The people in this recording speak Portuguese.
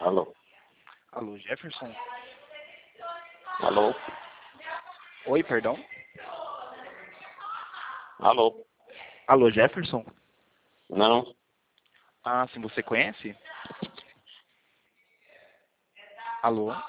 Alô? Alô, Jefferson? Alô? Oi, perdão? Alô? Alô, Jefferson? Não? Ah, sim, você conhece? Alô?